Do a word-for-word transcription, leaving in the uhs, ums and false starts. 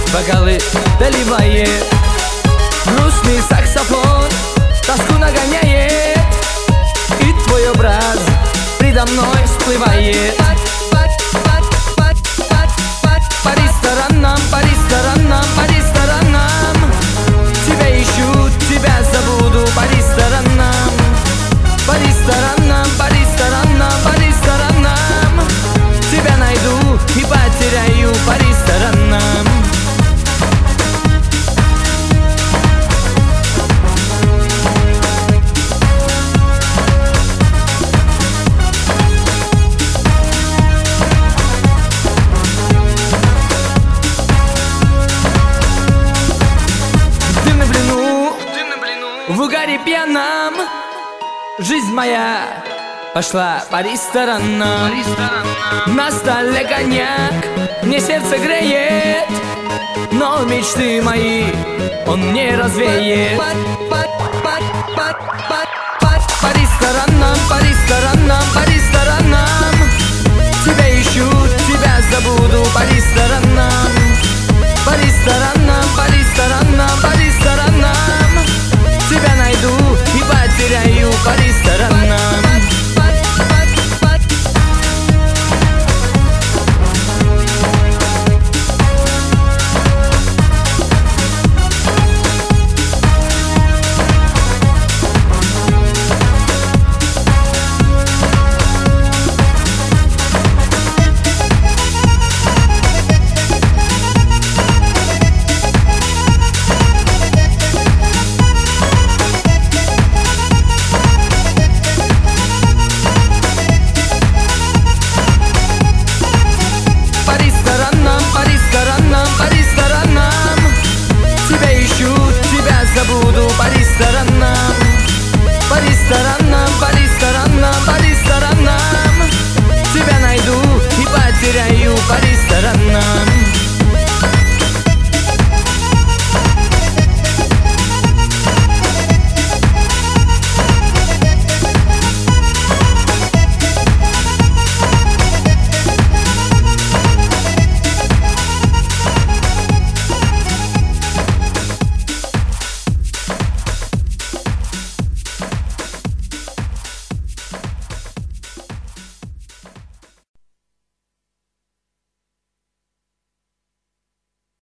бокалы доливает. Грустный саксофон тоску нагоняет, и твой образ предо мной всплывает. По ресторанам, по ресторанам, по ресторанам тебя ищут, тебя забуду. По ресторанам, по ресторанам, по ресторанам, по ресторанам тебя найду и потеряю. По ресторанам. В угаре пьяном жизнь моя пошла по ресторанам. На столе коньяк мне сердце греет, но мечты мои он не развеет. По ресторанам, по ресторанам, по ресторанам тебя ищут, тебя забуду. По ресторанам, по ресторанам, по ресторанам, по ресторанам тебя найду и потеряю. По ресторанам. Забуду. По ресторанам, по ресторанам, по ресторанам, по ресторанам тебя найду и потеряю. По ресторанам.